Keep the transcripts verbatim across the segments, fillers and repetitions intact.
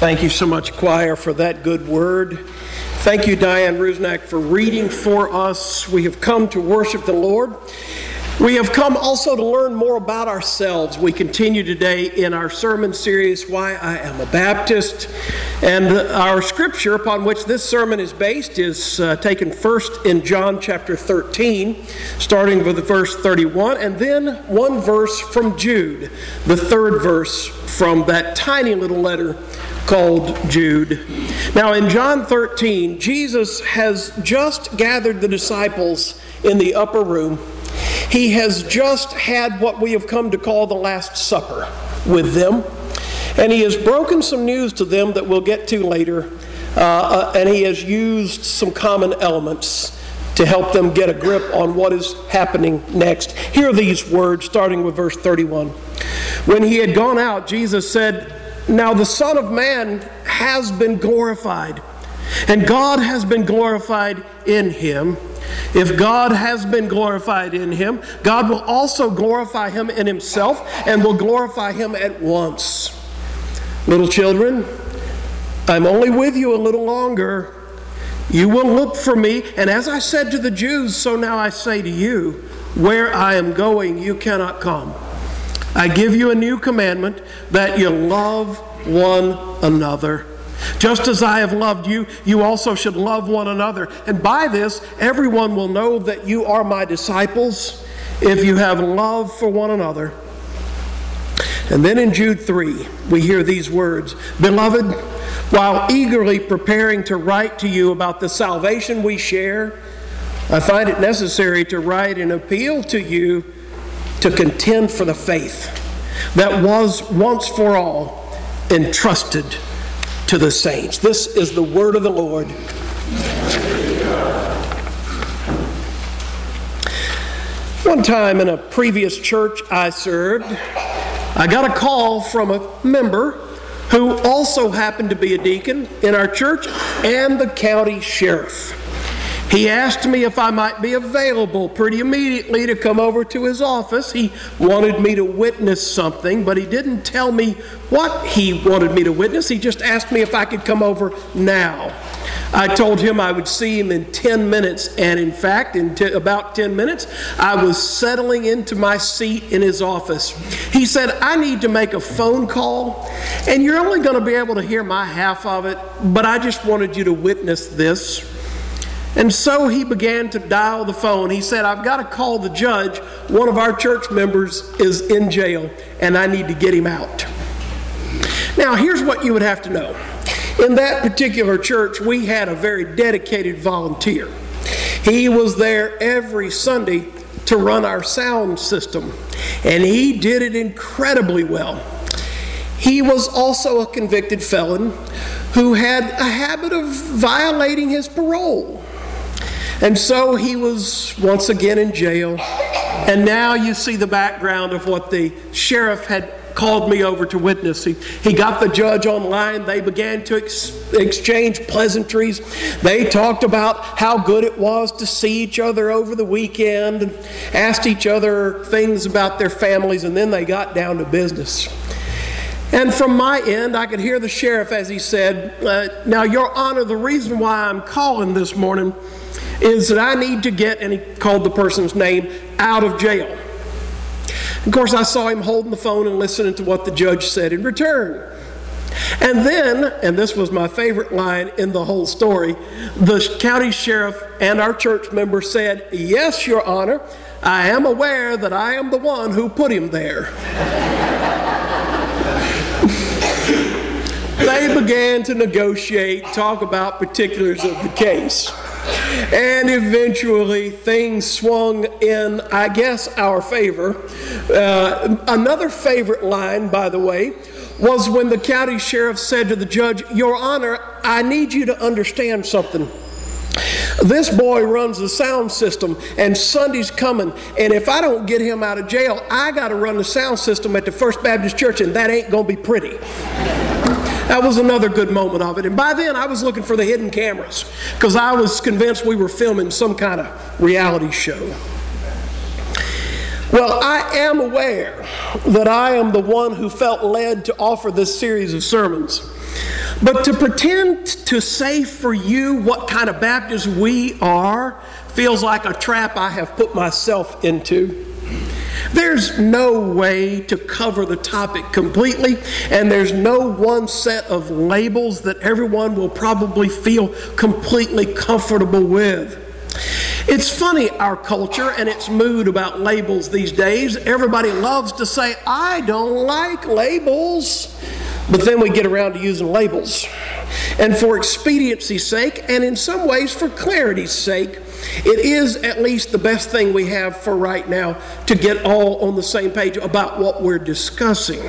Thank you so much, choir, for that good word. Thank you, Diane Rusnak, for reading for us. We have come to worship the Lord. We have come also to learn more about ourselves. We continue today in our sermon series, Why I Am a Baptist. And our scripture upon which this sermon is based is uh, taken first in John chapter thirteen, starting with verse thirty-one, and then one verse from Jude, the third verse from that tiny little letter called Jude. Now in John thirteen, Jesus has just gathered the disciples in the upper room. He has just had what we have come to call the Last Supper with them. And he has broken some news to them that we'll get to later. Uh, uh, and he has used some common elements to help them get a grip on what is happening next. Hear these words, starting with verse thirty-one. When he had gone out, Jesus said, "Now the Son of Man has been glorified, and God has been glorified in him. If God has been glorified in him, God will also glorify him in himself and will glorify him at once. Little children, I'm only with you a little longer. You will look for me, and as I said to the Jews, so now I say to you, where I am going, you cannot come. I give you a new commandment, that you love one another. Just as I have loved you, you also should love one another. And by this, everyone will know that you are my disciples, if you have love for one another." And then in Jude three, we hear these words, "Beloved, while eagerly preparing to write to you about the salvation we share, I find it necessary to write an appeal to you to contend for the faith that was once for all entrusted to the saints." This is the word of the Lord. One time in a previous church I served, I got a call from a member who also happened to be a deacon in our church and the county sheriff. He asked me if I might be available pretty immediately to come over to his office. He wanted me to witness something, but he didn't tell me what he wanted me to witness. He just asked me if I could come over now. I told him I would see him in ten minutes, and in fact, in t- about ten minutes, I was settling into my seat in his office. He said, "I need to make a phone call, and you're only going to be able to hear my half of it, but I just wanted you to witness this." And so he began to dial the phone. He said, "I've got to call the judge. One of our church members is in jail, and I need to get him out." Now, here's what you would have to know. In that particular church, we had a very dedicated volunteer. He was there every Sunday to run our sound system, and he did it incredibly well. He was also a convicted felon who had a habit of violating his parole. And so he was once again in jail. And now you see the background of what the sheriff had called me over to witness. He, he got the judge online. They began to ex- exchange pleasantries. They talked about how good it was to see each other over the weekend and asked each other things about their families, and then they got down to business. And from my end, I could hear the sheriff as he said, uh, "Now, Your Honor, the reason why I'm calling this morning is that I need to get," and he called the person's name, "out of jail." Of course, I saw him holding the phone and listening to what the judge said in return. And then, and this was my favorite line in the whole story, the county sheriff and our church member said, "Yes, Your Honor, I am aware that I am the one who put him there." They began to negotiate, talk about particulars of the case. And eventually things swung in, I guess, our favor. Uh, another favorite line, by the way, was when the county sheriff said to the judge, "Your Honor, I need you to understand something. This boy runs the sound system, and Sunday's coming, and if I don't get him out of jail, I got to run the sound system at the First Baptist Church, and that ain't going to be pretty." That was another good moment of it. And by then, I was looking for the hidden cameras because I was convinced we were filming some kind of reality show. Well, I am aware that I am the one who felt led to offer this series of sermons. But to pretend to say for you what kind of Baptists we are feels like a trap I have put myself into. There's no way to cover the topic completely, and there's no one set of labels that everyone will probably feel completely comfortable with. It's funny, our culture and its mood about labels these days. Everybody loves to say, I don't like labels. But then we get around to using labels. And for expediency's sake, and in some ways for clarity's sake, it is at least the best thing we have for right now to get all on the same page about what we're discussing.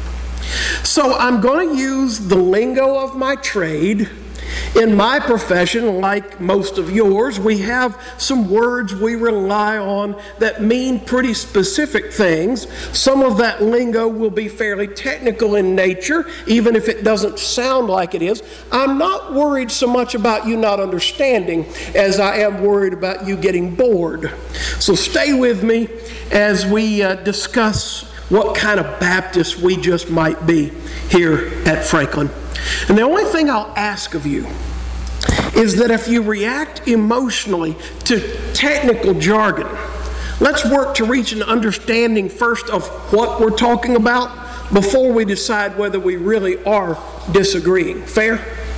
So I'm going to use the lingo of my trade. In my profession, like most of yours, we have some words we rely on that mean pretty specific things. Some of that lingo will be fairly technical in nature, even if it doesn't sound like it is. I'm not worried so much about you not understanding as I am worried about you getting bored. So stay with me as we uh, discuss what kind of Baptists we just might be here at Franklin. And the only thing I'll ask of you is that if you react emotionally to technical jargon, let's work to reach an understanding first of what we're talking about before we decide whether we really are disagreeing. Fair?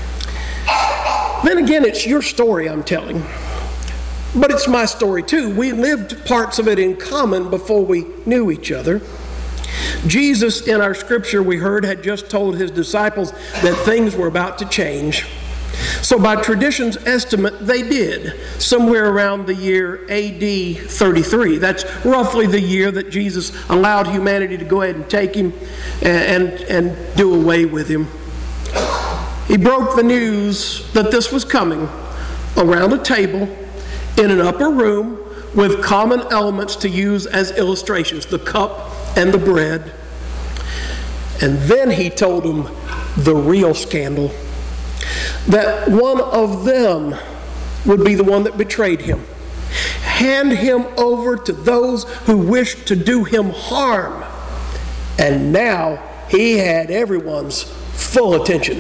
Then again, it's your story I'm telling, but it's my story too. We lived parts of it in common before we knew each other. Jesus, in our scripture we heard, had just told his disciples that things were about to change. So by tradition's estimate, they did, somewhere around the year A D thirty-three. That's roughly the year that Jesus allowed humanity to go ahead and take him and, and, and do away with him. He broke the news that this was coming around a table in an upper room with common elements to use as illustrations, the cup and the bread. And then he told them the real scandal, that one of them would be the one that betrayed him, hand him over to those who wished to do him harm. And now he had everyone's full attention.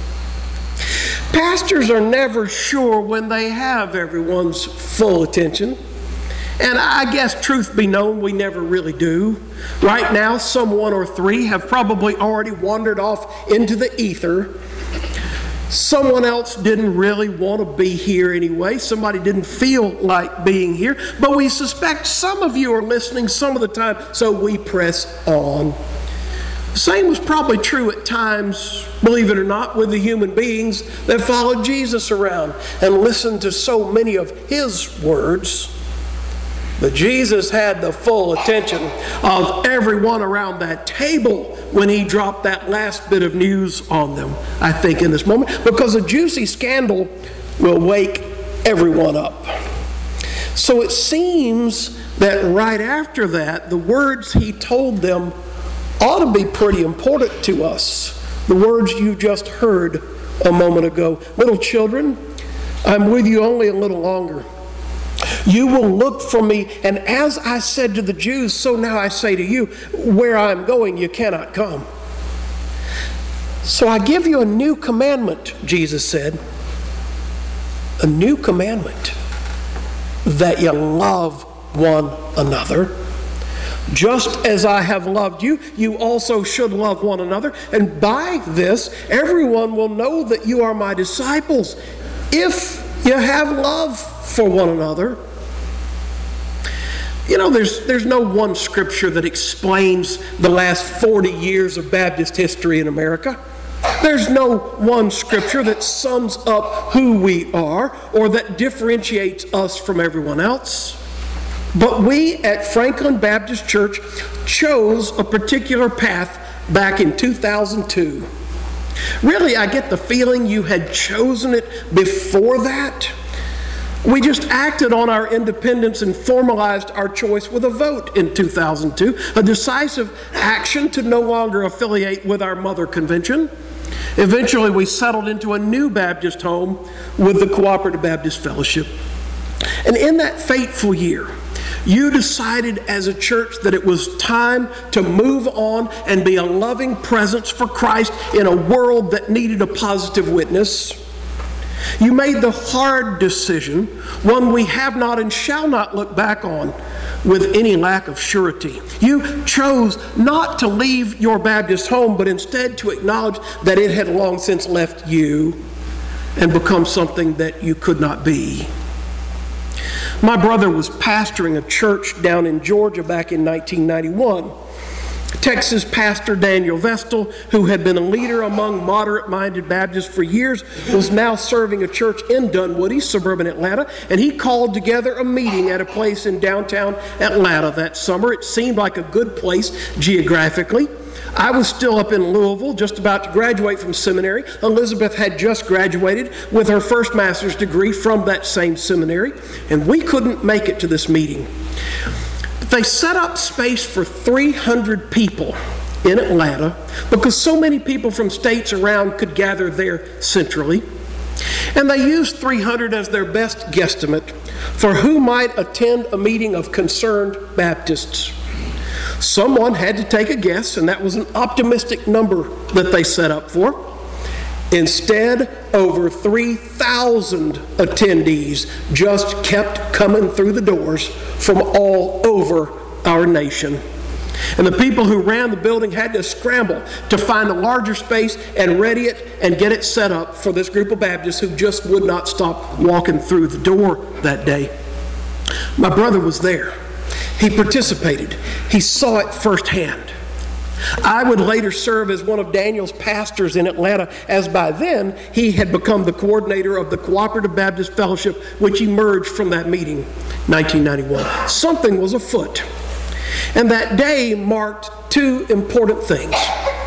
Pastors are never sure when they have everyone's full attention. And I guess, truth be known, we never really do. Right now, someone or three have probably already wandered off into the ether. Someone else didn't really want to be here anyway. Somebody didn't feel like being here. But we suspect some of you are listening some of the time, so we press on. The same was probably true at times, believe it or not, with the human beings that followed Jesus around and listened to so many of his words. But Jesus had the full attention of everyone around that table when he dropped that last bit of news on them, I think, in this moment, because a juicy scandal will wake everyone up. So it seems that right after that, the words he told them ought to be pretty important to us. The words you just heard a moment ago. Little children, I'm with you only a little longer. You will look for me, and as I said to the Jews, so now I say to you, where I am going, you cannot come. So I give you a new commandment, Jesus said. A new commandment, that you love one another. Just as I have loved you, you also should love one another. And by this, everyone will know that you are my disciples, if you have love for one another. You know, there's there's no one scripture that explains the last forty years of Baptist history in America. There's no one scripture that sums up who we are or that differentiates us from everyone else. But we at Franklin Baptist Church chose a particular path back in two thousand two. Really, I get the feeling you had chosen it before that. We just acted on our independence and formalized our choice with a vote in two thousand two, a decisive action to no longer affiliate with our mother convention. Eventually, we settled into a new Baptist home with the Cooperative Baptist Fellowship. And in that fateful year, You decided as a church that it was time to move on and be a loving presence for Christ in a world that needed a positive witness. You made the hard decision, one we have not and shall not look back on with any lack of surety. You chose not to leave your Baptist home, but instead to acknowledge that it had long since left you and become something that you could not be. My brother was pastoring a church down in Georgia back in nineteen ninety-one. Texas pastor Daniel Vestal, who had been a leader among moderate-minded Baptists for years, was now serving a church in Dunwoody, suburban Atlanta, and he called together a meeting at a place in downtown Atlanta that summer. It seemed like a good place geographically. I was still up in Louisville, just about to graduate from seminary. Elizabeth had just graduated with her first master's degree from that same seminary, and we couldn't make it to this meeting. They set up space for three hundred people in Atlanta because so many people from states around could gather there centrally. And they used three hundred as their best guesstimate for who might attend a meeting of concerned Baptists. Someone had to take a guess, and that was an optimistic number that they set up for. Instead, over three thousand attendees just kept coming through the doors from all over our nation. And the people who ran the building had to scramble to find a larger space and ready it and get it set up for this group of Baptists who just would not stop walking through the door that day. My brother was there. He participated. He saw it firsthand. I would later serve as one of Daniel's pastors in Atlanta, as by then he had become the coordinator of the Cooperative Baptist Fellowship, which emerged from that meeting, nineteen ninety-one. Something was afoot. And that day marked two important things.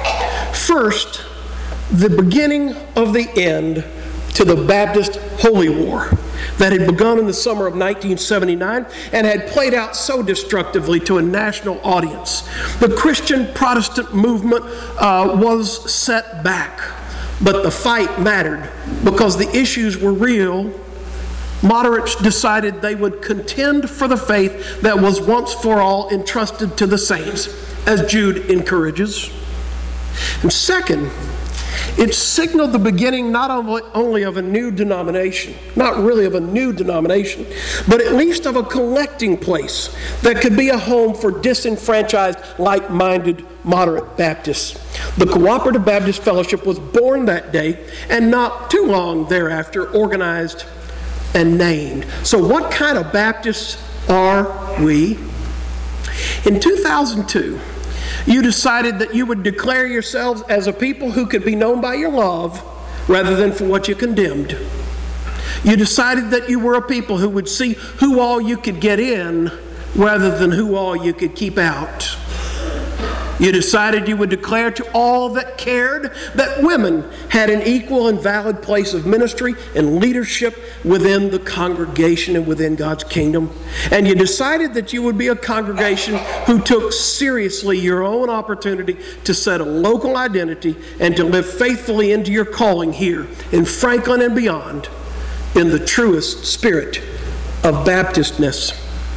First, the beginning of the end to the Baptist Holy War that had begun in the summer of nineteen seventy-nine and had played out so destructively to a national audience. The Christian Protestant movement uh, was set back, but the fight mattered because the issues were real. Moderates decided they would contend for the faith that was once for all entrusted to the saints, as Jude encourages. And second, it signaled the beginning not only of a new denomination, not really of a new denomination, but at least of a collecting place that could be a home for disenfranchised, like-minded, moderate Baptists. The Cooperative Baptist Fellowship was born that day, and not too long thereafter organized and named. So what kind of Baptists are we? In two thousand two, you decided that you would declare yourselves as a people who could be known by your love rather than for what you condemned. You decided that you were a people who would see who all you could get in rather than who all you could keep out. You decided you would declare to all that cared that women had an equal and valid place of ministry and leadership within the congregation and within God's kingdom. And you decided that you would be a congregation who took seriously your own opportunity to set a local identity and to live faithfully into your calling here in Franklin and beyond in the truest spirit of Baptistness.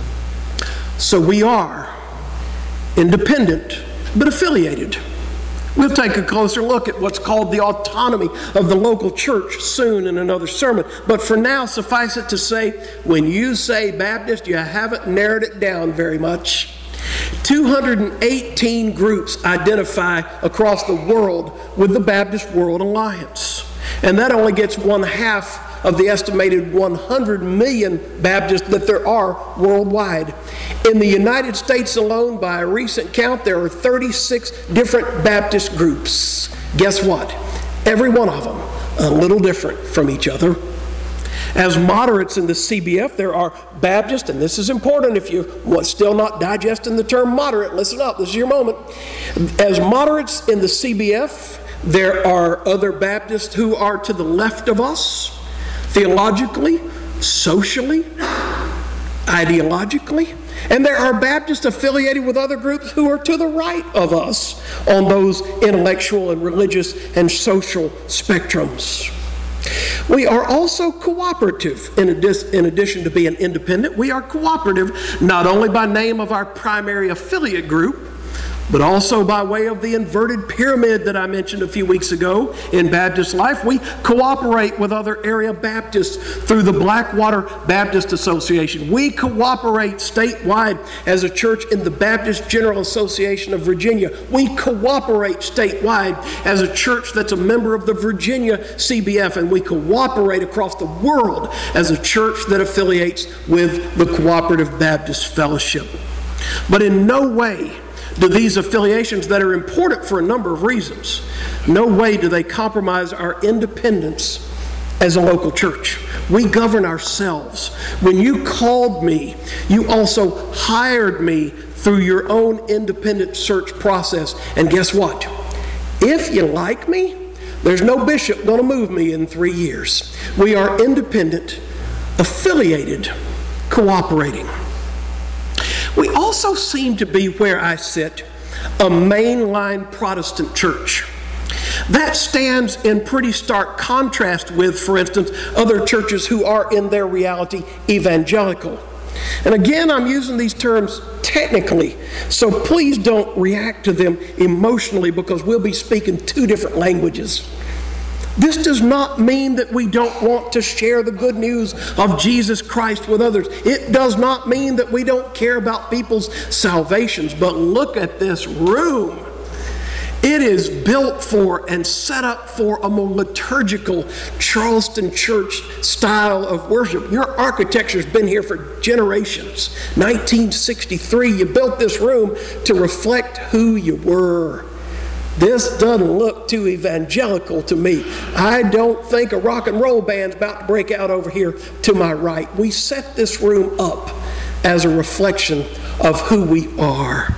So we are independent but affiliated. We'll take a closer look at what's called the autonomy of the local church soon in another sermon. But for now, suffice it to say, when you say Baptist, you haven't narrowed it down very much. two hundred eighteen groups identify across the world with the Baptist World Alliance. And that only gets one half of the estimated one hundred million Baptists that there are worldwide. In the United States alone, by a recent count, there are thirty-six different Baptist groups. Guess what? Every one of them a little different from each other. As moderates in the C B F, there are Baptists, and this is important if you're still not digesting the term moderate, listen up, this is your moment. As moderates in the C B F, there are other Baptists who are to the left of us, theologically, socially, ideologically. And there are Baptists affiliated with other groups who are to the right of us on those intellectual and religious and social spectrums. We are also cooperative. In, addi- in addition to being independent, we are cooperative not only by name of our primary affiliate group, but also by way of the inverted pyramid that I mentioned a few weeks ago in Baptist life. We cooperate with other area Baptists through the Blackwater Baptist Association. We cooperate statewide as a church in the Baptist General Association of Virginia. We cooperate statewide as a church that's a member of the Virginia C B F, and we cooperate across the world as a church that affiliates with the Cooperative Baptist Fellowship. But in no way do these affiliations, that are important for a number of reasons, no way do they compromise our independence as a local church. We govern ourselves. When you called me, you also hired me through your own independent search process. And guess what? If you like me, there's no bishop going to move me in three years. We are independent, affiliated, cooperating. We also seem to be, where I sit, a mainline Protestant church. That stands in pretty stark contrast with, for instance, other churches who are in their reality evangelical. And again, I'm using these terms technically, so please don't react to them emotionally, because we'll be speaking two different languages. This does not mean that we don't want to share the good news of Jesus Christ with others. It does not mean that we don't care about people's salvations. But look at this room. It is built for and set up for a more liturgical Charleston church style of worship. Your architecture's been here for generations. nineteen sixty-three, you built this room to reflect who you were. This doesn't look too evangelical to me. I don't think a rock and roll band's about to break out over here to my right. We set this room up as a reflection of who we are.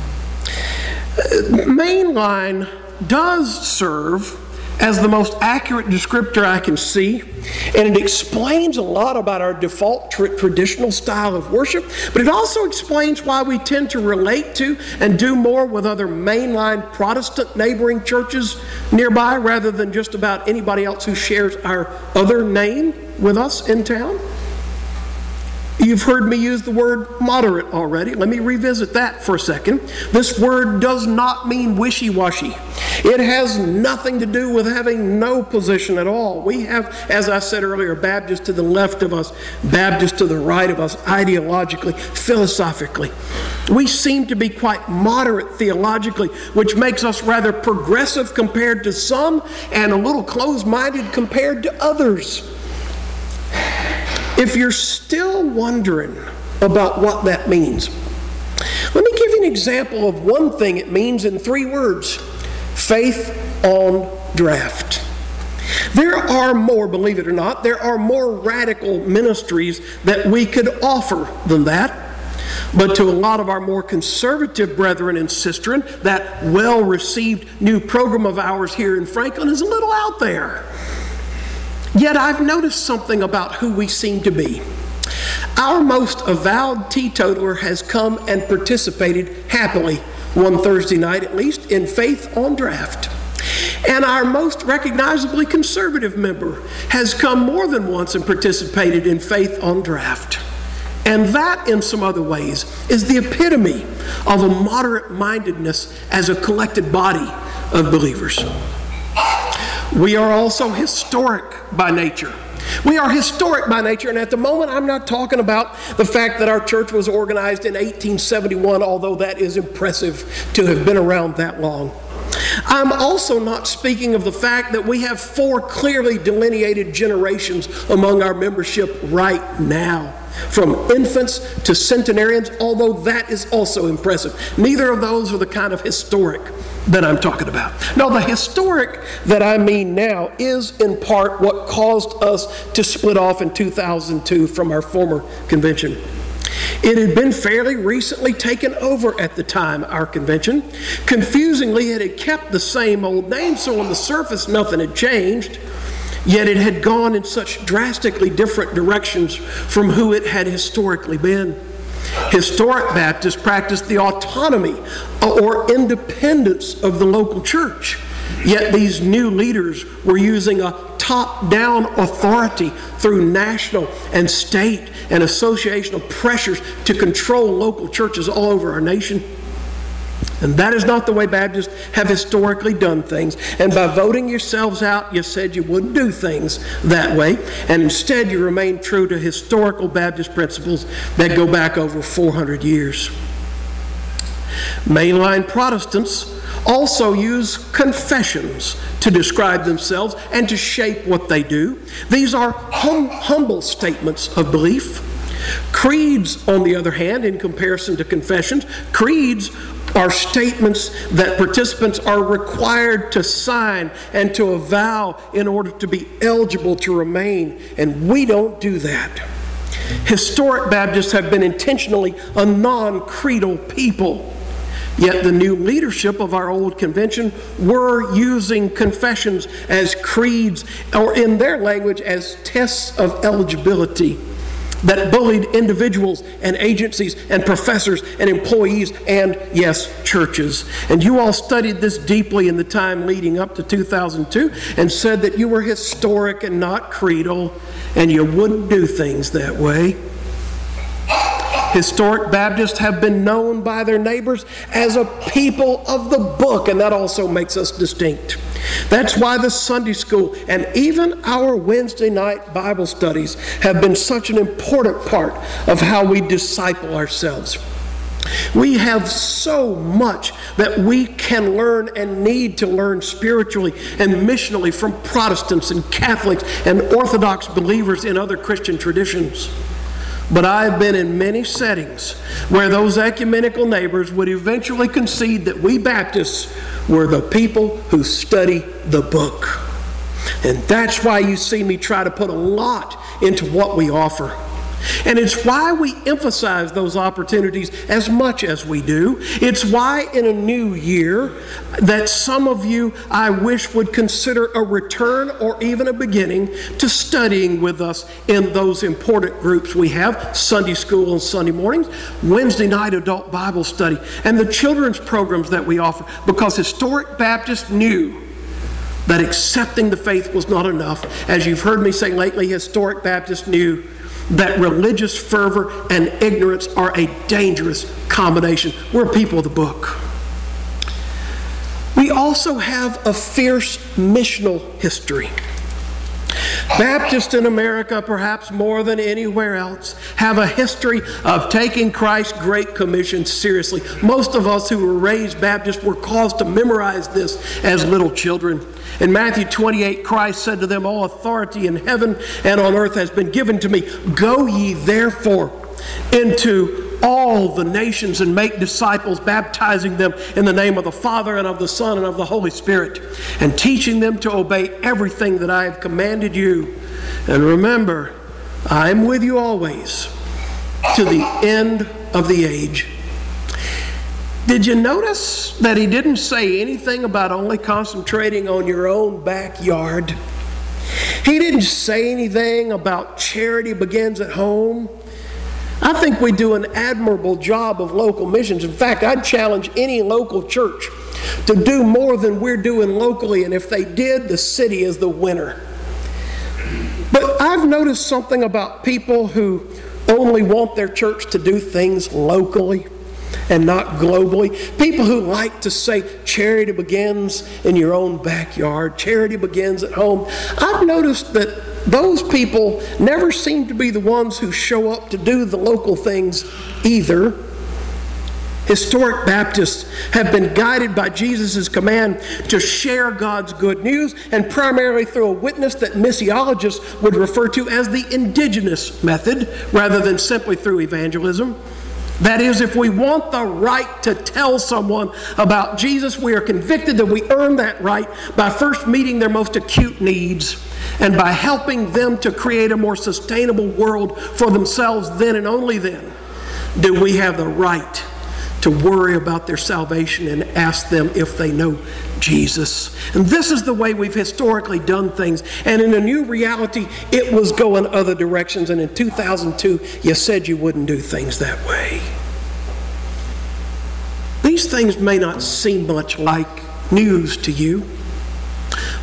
Mainline does serve as the most accurate descriptor I can see, and it explains a lot about our default tra- traditional style of worship, but it also explains why we tend to relate to and do more with other mainline Protestant neighboring churches nearby rather than just about anybody else who shares our other name with us in town. You've heard me use the word moderate already. Let me revisit that for a second. This word does not mean wishy-washy. It has nothing to do with having no position at all. We have, as I said earlier, Baptists to the left of us, Baptists to the right of us, ideologically, philosophically. We seem to be quite moderate theologically, which makes us rather progressive compared to some and a little closed-minded compared to others. If you're still wondering about what that means, let me give you an example of one thing it means in three words: faith on draft. There are more, believe it or not, there are more radical ministries that we could offer than that. But to a lot of our more conservative brethren and sistren, that well-received new program of ours here in Franklin is a little out there. Yet I've noticed something about who we seem to be. Our most avowed teetotaler has come and participated happily, one Thursday night at least, in Faith on Draft. And our most recognizably conservative member has come more than once and participated in Faith on Draft. And that, in some other ways, is the epitome of a moderate-mindedness as a collected body of believers. We are also historic by nature. We are historic by nature, and at the moment I'm not talking about the fact that our church was organized in eighteen seventy-one, although that is impressive to have been around that long. I'm also not speaking of the fact that we have four clearly delineated generations among our membership right now, from infants to centenarians, although that is also impressive. Neither of those are the kind of historic that I'm talking about. No, the historic that I mean now is in part what caused us to split off in two thousand two from our former convention. It had been fairly recently taken over at the time, our convention. Confusingly, it had kept the same old name, so on the surface nothing had changed. Yet it had gone in such drastically different directions from who it had historically been. Historic Baptists practiced the autonomy or independence of the local church. Yet these new leaders were using a top-down authority through national and state and associational pressures to control local churches all over our nation. And that is not the way Baptists have historically done things. And by voting yourselves out, you said you wouldn't do things that way. And instead, you remain true to historical Baptist principles that go back over four hundred years. Mainline Protestants also use confessions to describe themselves and to shape what they do. These are hum- humble statements of belief. Creeds, on the other hand, in comparison to confessions, creeds are statements that participants are required to sign and to avow in order to be eligible to remain, and we don't do that. Historic Baptists have been intentionally a non-creedal people. Yet the new leadership of our old convention were using confessions as creeds, or in their language, as tests of eligibility that bullied individuals and agencies and professors and employees and, yes, churches. And you all studied this deeply in the time leading up to two thousand two and said that you were historic and not creedal, and you wouldn't do things that way. Historic Baptists have been known by their neighbors as a people of the book, and that also makes us distinct. That's why the Sunday school and even our Wednesday night Bible studies have been such an important part of how we disciple ourselves. We have so much that we can learn and need to learn spiritually and missionally from Protestants and Catholics and Orthodox believers in other Christian traditions. But I've been in many settings where those ecumenical neighbors would eventually concede that we Baptists were the people who study the book. And that's why you see me try to put a lot into what we offer. And it's why we emphasize those opportunities as much as we do. It's why in a new year that some of you, I wish, would consider a return or even a beginning to studying with us in those important groups we have: Sunday school on Sunday mornings, Wednesday night adult Bible study, and the children's programs that we offer, because historic Baptists knew that accepting the faith was not enough. As you've heard me say lately, historic Baptists knew that religious fervor and ignorance are a dangerous combination. We're people of the book. We also have a fierce missional history. Baptists in America, perhaps more than anywhere else, have a history of taking Christ's Great Commission seriously. Most of us who were raised Baptists were caused to memorize this as little children. In Matthew twenty-eight, Christ said to them, "All authority in heaven and on earth has been given to me. Go ye therefore into all the nations and make disciples, baptizing them in the name of the Father and of the Son and of the Holy Spirit, and teaching them to obey everything that I have commanded you. And remember, I am with you always to the end of the age." Did you notice that he didn't say anything about only concentrating on your own backyard? He didn't say anything about charity begins at home. I think we do an admirable job of local missions. In fact, I'd challenge any local church to do more than we're doing locally, and if they did, the city is the winner. But I've noticed something about people who only want their church to do things locally and not globally. People who like to say charity begins in your own backyard, charity begins at home. I've noticed that those people never seem to be the ones who show up to do the local things either. Historic Baptists have been guided by Jesus' command to share God's good news, and primarily through a witness that missiologists would refer to as the indigenous method, rather than simply through evangelism. That is, if we want the right to tell someone about Jesus, we are convicted that we earn that right by first meeting their most acute needs and by helping them to create a more sustainable world for themselves. Then and only then do we have the right to worry about their salvation and ask them if they know Jesus. And this is the way we've historically done things. And in a new reality, it was going other directions. And in two thousand two, you said you wouldn't do things that way. These things may not seem much like news to you,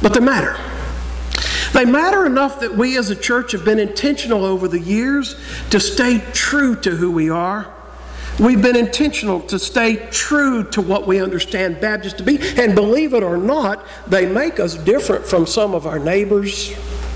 But they matter. They matter enough that we as a church have been intentional over the years to stay true to who we are. We've been intentional to stay true to what we understand Baptists to be. And believe it or not, they make us different from some of our neighbors.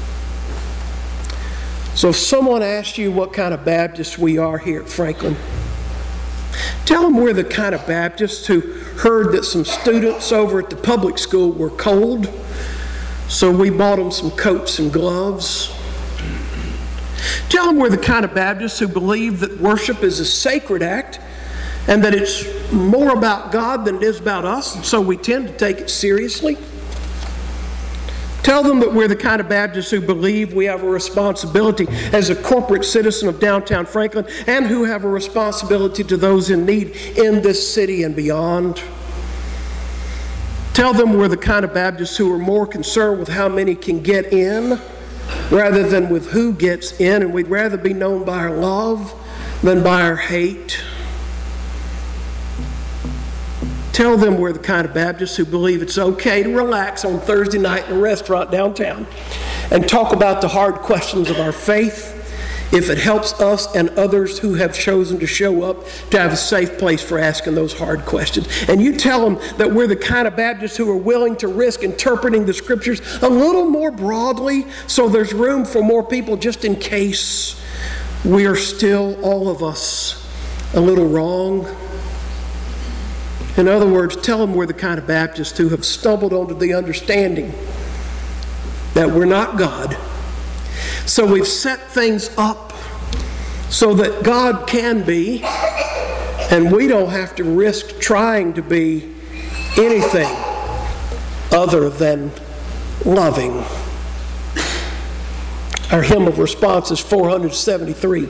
So if someone asks you what kind of Baptists we are here at Franklin, tell them we're the kind of Baptists who heard that some students over at the public school were cold, so we bought them some coats and gloves. Tell them we're the kind of Baptists who believe that worship is a sacred act and that it's more about God than it is about us, and so we tend to take it seriously. Tell them that we're the kind of Baptists who believe we have a responsibility as a corporate citizen of downtown Franklin and who have a responsibility to those in need in this city and beyond. Tell them we're the kind of Baptists who are more concerned with how many can get in rather than with who gets in, and we'd rather be known by our love than by our hate. Tell them we're the kind of Baptists who believe it's okay to relax on Thursday night in a restaurant downtown and talk about the hard questions of our faith if it helps us and others who have chosen to show up to have a safe place for asking those hard questions. And you tell them that we're the kind of Baptists who are willing to risk interpreting the Scriptures a little more broadly so there's room for more people just in case we are still, all of us, a little wrong. In other words, tell them we're the kind of Baptists who have stumbled onto the understanding that we're not God. So we've set things up so that God can be, and we don't have to risk trying to be anything other than loving. Our hymn of response is four hundred seventy-three.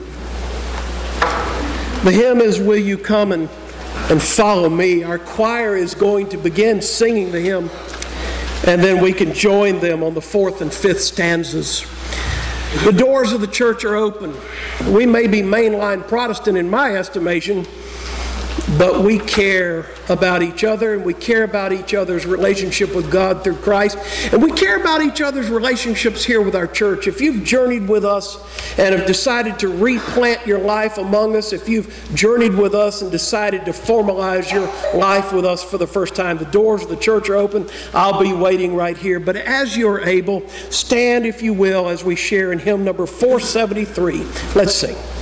The hymn is, "Will You Come and, and Follow Me?" Our choir is going to begin singing the hymn, and then we can join them on the fourth and fifth stanzas. The doors of the church are open. We may be mainline Protestant in my estimation, but we care about each other, and we care about each other's relationship with God through Christ, and we care about each other's relationships here with our church. If you've journeyed with us and have decided to replant your life among us, if you've journeyed with us and decided to formalize your life with us for the first time, the doors of the church are open. I'll be waiting right here. But as you're able, stand, if you will, as we share in hymn number four seventy-three. Let's sing.